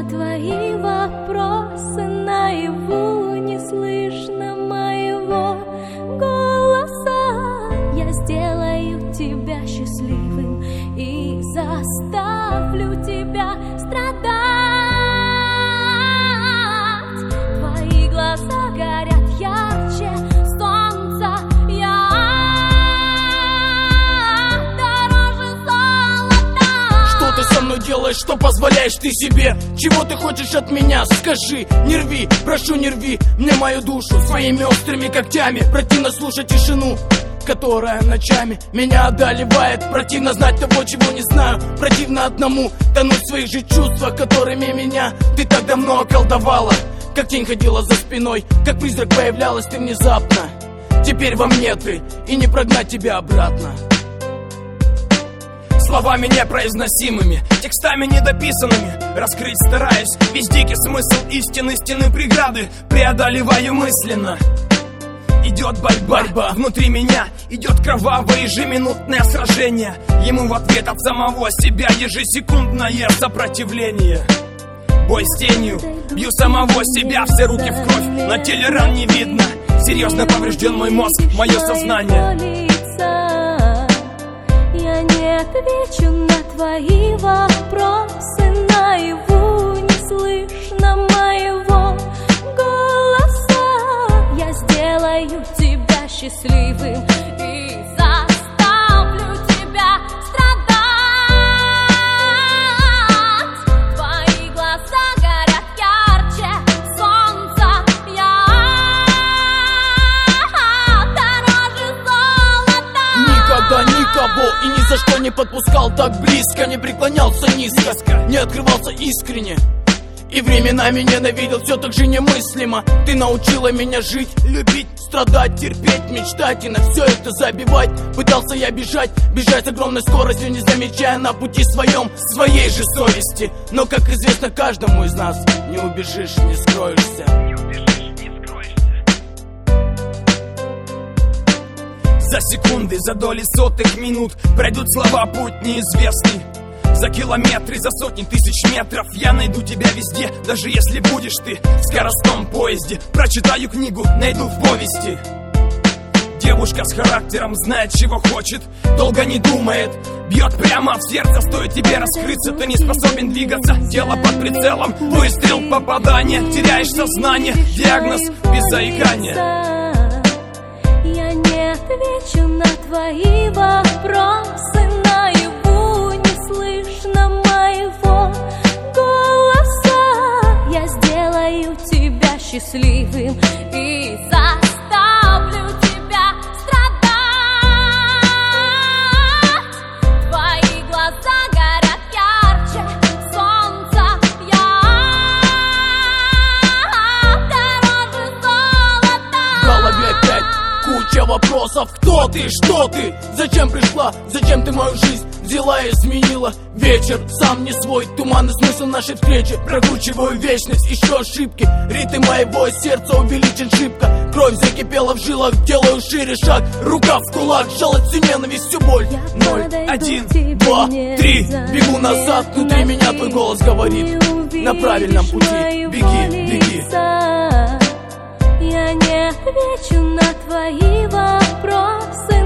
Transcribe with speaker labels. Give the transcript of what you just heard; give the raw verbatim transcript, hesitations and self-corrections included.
Speaker 1: твои вопросы наяву, не слышно моего голоса. Я сделаю тебя счастливым и заставлю тебя страдать. Твои глаза горят ярче солнца, я дороже золота.
Speaker 2: Что ты со мной делаешь, что позволяешь ты себе? Чего ты хочешь от меня? Скажи, не рви, прошу, не рви мне мою душу своими острыми когтями. Противно слушать тишину, которая ночами меня одолевает. Противно знать того, чего не знаю. Противно одному тонуть в своих же чувствах, которыми меня ты так давно околдовала. Как тень ходила за спиной, как призрак появлялась ты внезапно. Теперь во мне ты, и не прогнать тебя обратно.
Speaker 3: Словами непроизносимыми, текстами недописанными раскрыть стараюсь весь дикий смысл истины, стены преграды преодолеваю мысленно. Идет борьба, борьба внутри меня, идет кровавое ежеминутное сражение. Ему в ответ от самого себя ежесекундное сопротивление. Бой с тенью, бью самого себя, все руки в кровь, на теле ран не видно. Серьезно поврежден мой мозг, мое сознание.
Speaker 1: Я не отвечу на твои вопросы наяву, не слышно моего голоса. Я сделаю тебя счастливым и заставлю тебя страдать. Твои глаза горят ярче солнца, я дороже золота.
Speaker 2: Никогда никого и ни за что не подпускал так близко, не преклонялся низко, не открывался искренне. И временами ненавидел все так же немыслимо. Ты научила меня жить, любить, страдать, терпеть, мечтать и на все это забивать. Пытался я бежать, бежать с огромной скоростью, не замечая на пути своем своей же совести. Но, как известно каждому из нас, не убежишь, не скроешься.
Speaker 3: За секунды, за доли сотых минут пройдут слова путь неизвестный. За километры, за сотни тысяч метров я найду тебя везде, даже если будешь ты в скоростном поезде. Прочитаю книгу, найду в повести. Девушка с характером знает, чего хочет, долго не думает, бьет прямо в сердце. Стоит тебе раскрыться, ты не способен двигаться. Тело под прицелом, выстрел, попадание, теряешь сознание, диагноз без заикания.
Speaker 1: Я не отвечу на твои вопросы наяву, не слышно моего голоса. Я сделаю тебя счастливым и заставлю тебя страдать. Твои глаза горят ярче солнца, я дороже золота.
Speaker 2: В голове опять куча вопросов. Кто ты, что ты, зачем пришла, зачем ты мою жизнь взяла и изменила? Вечер сам не свой, туманный смысл нашей встречи. Прокручиваю вечность, еще ошибки. Ритм моего сердца увеличен шибко. Кровь закипела в жилах, делаю шире шаг. Рука в кулак, жалость, всю ненависть, всю боль. Ноль, один, два, три. Бегу назад, внутри меня твой голос говорит: на правильном пути, беги, беги.
Speaker 1: Я не отвечу на твои вопросы